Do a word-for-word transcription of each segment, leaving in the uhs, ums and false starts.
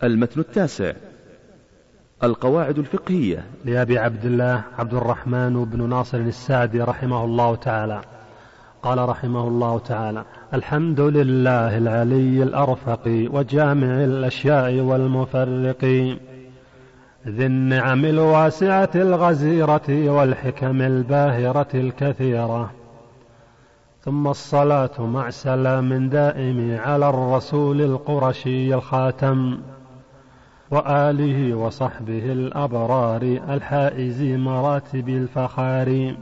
المتن التاسع: القواعد الفقهية، لأبي عبد الله عبد الرحمن بن ناصر السعدي رحمه الله تعالى قال رحمه الله تعالى: الحمد لله العلي الأرفق وجامع الأشياء والمفرق، ذي النعم الواسعة الغزيرة والحكم الباهرة الكثيرة، ثم الصلاة مع سلام دائم على الرسول القرشي الخاتم وآله وصحبه الأبرار الحائز مراتب الفخار.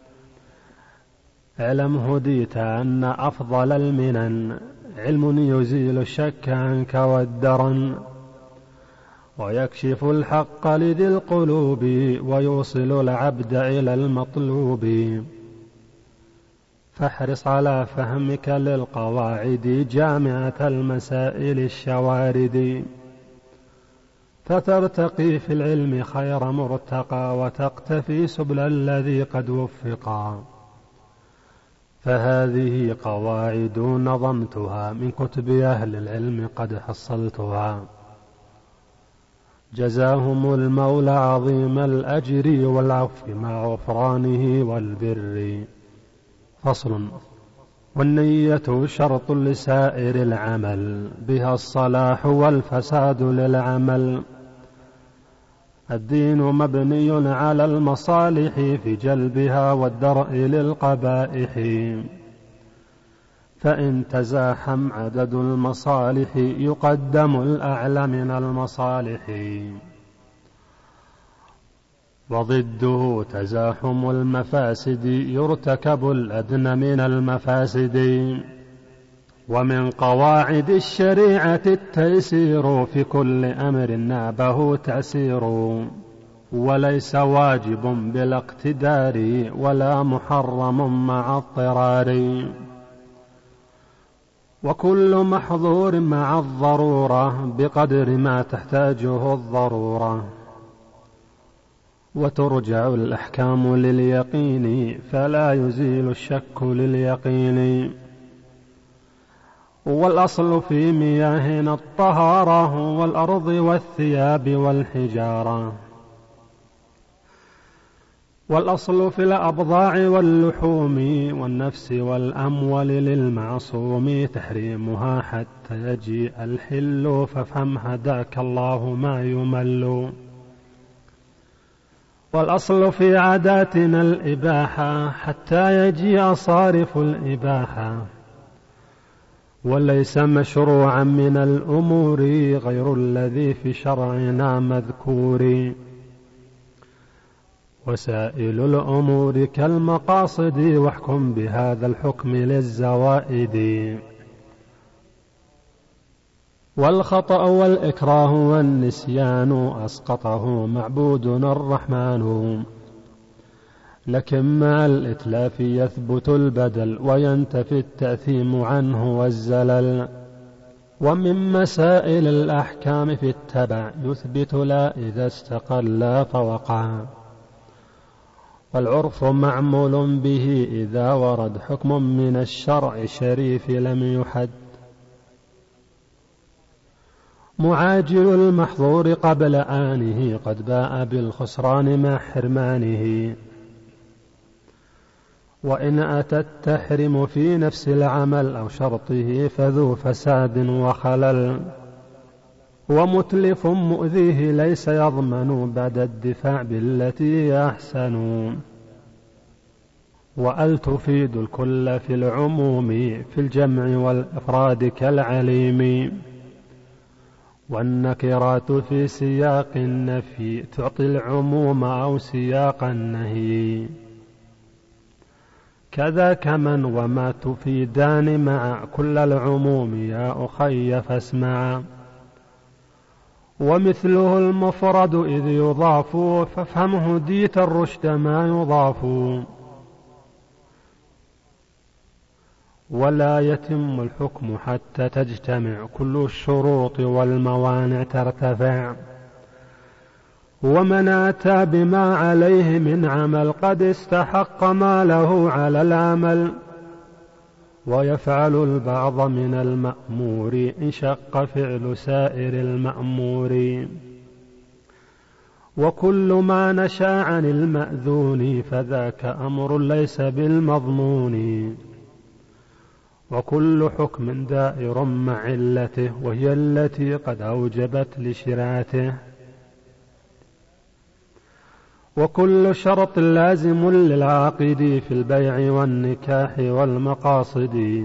اعلم هديت أن أفضل المنن علم يزيل الشك عنك والدرن، ويكشف الحق لذي القلوب ويوصل العبد إلى المطلوب. فاحرص على فهمك للقواعد جامعة المسائل الشوارد، فترتقي في العلم خير مرتقى وتقتفي سبل الذي قد وفقا. فهذه قواعد نظمتها من كتب أهل العلم قد حصلتها، جزاهم المولى عظيم الأجر والعفو مع غفرانه والبر. فصل: والنية شرط لسائر العمل، بها الصلاح والفساد للعمل. الدين مبني على المصالح في جلبها والدرء للقبائح، فإن تزاحم عدد المصالح يقدم الأعلى من المصالح، وضده تزاحم المفاسد يرتكب الأدنى من المفاسد. ومن قواعد الشريعة التيسير، في كل أمر نابه تأسير، وليس واجب بلا اقتدار ولا محرم مع اضطرار، وكل محظور مع الضرورة بقدر ما تحتاجه الضرورة. وترجع الأحكام لليقين، فلا يزيل الشك لليقين. والأصل في مياهنا الطهارة، والأرض والثياب والحجارة. والأصل في الأبضاع واللحوم والنفس والأموال للمعصوم تحريمها حتى يجيء الحل، فافهم هداك الله ما يمل. والأصل في عاداتنا الإباحة حتى يجيء صارف الإباحة، وليس مشروعا من الأمور غير الذي في شرعنا مذكور. وسائل الأمور كالمقاصد، واحكم بهذا الحكم للزوائد. والخطأ والإكراه والنسيان أسقطه معبودنا الرحمن، لكن مع الإتلاف يثبت البدل وينتفي التأثيم عنه والزلل. ومن مسائل الأحكام في التبع يثبت لا إذا استقل فوقع، والعرف معمول به إذا ورد حكم من الشرع الشريف لم يحد. معاجل المحظور قبل آنه قد باء بالخسران مع حرمانه، وإن أتى التحرم في نفس العمل أو شرطه فذو فساد وخلل. ومتلف مؤذيه ليس يضمن بعد الدفاع بالتي أحسن. وأل تفيد الكل في العموم في الجمع والإفراد كالعليم. والنكرات في سياق النفي تعطي العموم أو سياق النهي، كذاك من وما تفيدان مع كل العموم يا أخي فاسمع. ومثله المفرد إذ يضاف، فافهم هديت الرشد ما يضاف. ولا يتم الحكم حتى تجتمع كل الشروط والموانع ترتفع. ومن أتى بما عليه من عمل قد استحق ما له على العمل، ويفعل البعض من المأمور إن شق فعل سائر المأمور. وكل ما نشا عن المأذون فذاك أمر ليس بالمضمون. وكل حكم دائر مع علته وهي التي قد أوجبت لشراته. وكل شرط لازم للعاقد في البيع والنكاح والمقاصد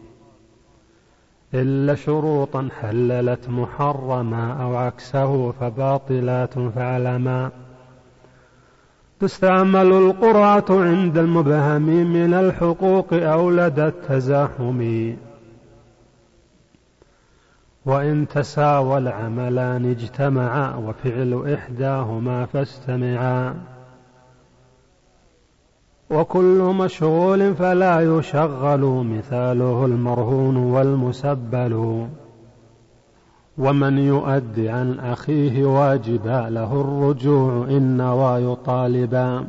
إلا شروطا حللت محرما أو عكسه فباطلات فعلما. تستعمل القرعة عند المبهم من الحقوق أو لدى التزاحم. وإن تساوى العملان اجتمعا وفعل إحداهما فاستمعا. وكل مشغول فلا يشغل مثاله المرهون والمسبل. ومن يؤدي عن أخيه واجبا له الرجوع إن نوى يطالبا.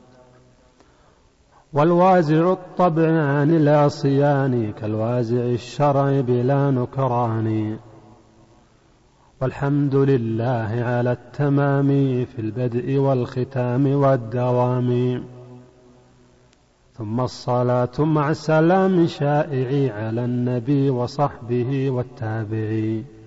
والوازع الطبع عن العصيان كالوازع الشرع بلا نكران. والحمد لله على التمام في البدء والختام والدوام. ثم الصلاة مع السلام شائع على النبي وصحبه والتابعين.